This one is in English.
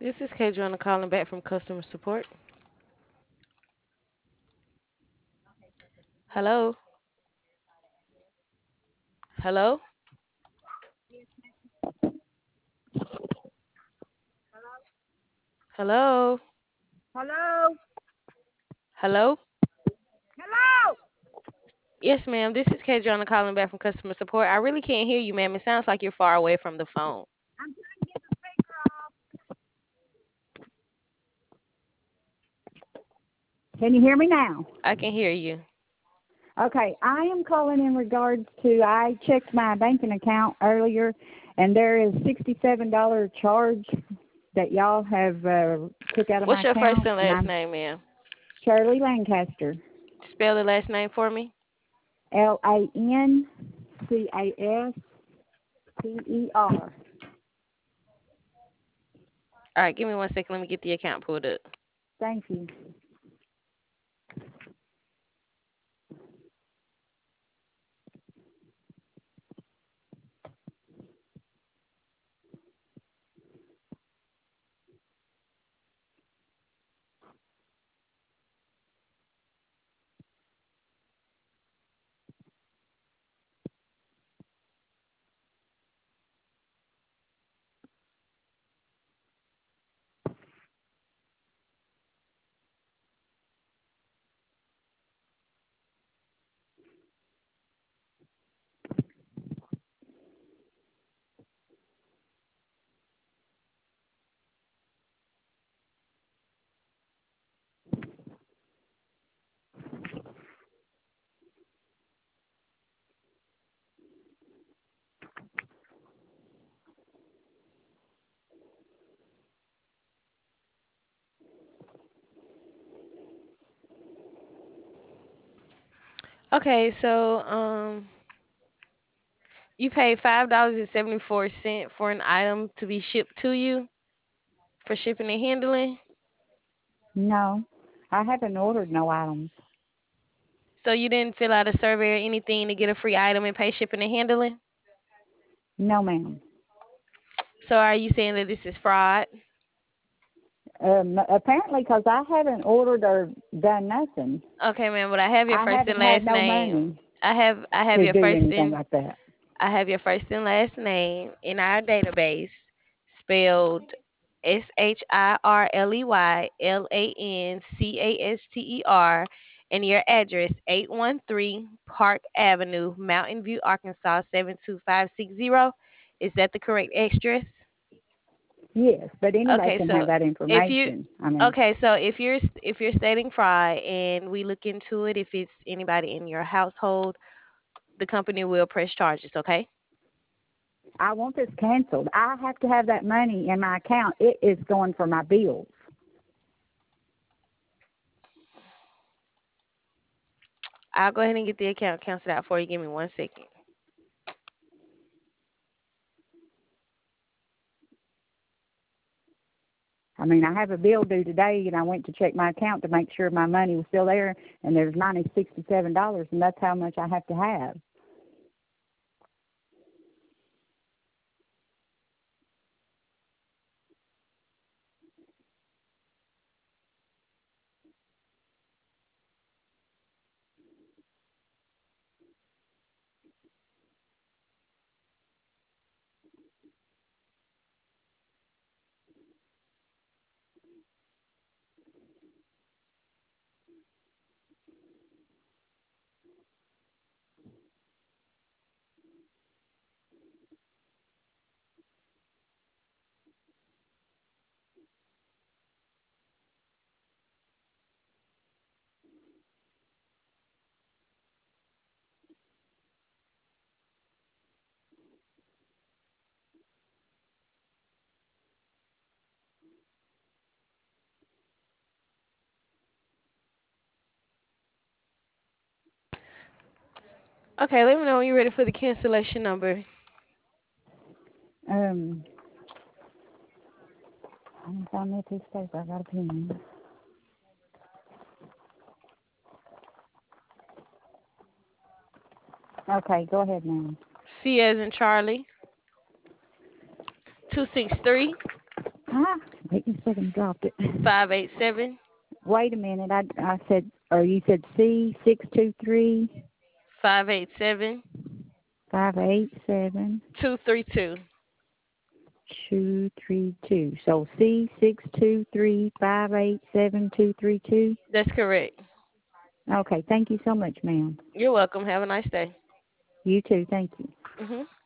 This is Kadriana calling back from customer support. Hello? Hello? Hello? Hello? Hello? Hello? Yes, ma'am. This is Kadriana calling back from customer support. I really can't hear you, ma'am. It sounds like you're far away from the phone. I'm trying to get the speaker off. Can you hear me now? I can hear you. Okay, I am calling in regards to I checked my banking account earlier, and there is $67 charge that y'all have took out of my What's your first account, and and last I'm name, ma'am? Shirley Lancaster, Spell the last name for me. Lancaster. All right, give me 1 second. Let me get the account pulled up. Thank you. Okay, so you paid $5.74 for an item to be shipped to you for shipping and handling. No, I haven't ordered no items. So you didn't fill out a survey or anything to get a free item and pay shipping and handling? No, ma'am. So are you saying that this is fraud? Apparently, because I haven't ordered or done nothing. Okay, ma'am, but I have your I first and haven't had last no name. money I have to your do first anything and like that. I have your first and last name in our database spelled SHIRLEYLANCASTER and your address 813 Park Avenue, Mountain View, Arkansas 72560. Is that the correct address? Yes, but anybody Okay, can have so that if you information. I mean, okay, so if you're stating fraud and we look into it, if it's anybody in your household, the company will press charges. Okay. I want this canceled. I have to have that money in my account. It is going for my bills. I'll go ahead and get the account canceled out for you. Give me 1 second. I mean, I have a bill due today, and I went to check my account to make sure my money was still there, and there's $67, and that's how much I have to have. Okay, let me know when you're ready for the cancellation number. Um, I'm found me a piece of paper. I got a pen. Okay, go ahead now. C as in Charlie, 263. Huh? Wait a second, dropped it. 587 Wait a minute. I said, or you said C 623 587 587 232. 232. So C 623 587 232. That's correct. Okay, thank you so much, ma'am. You're welcome. Have a nice day. You too, thank you. Mhm.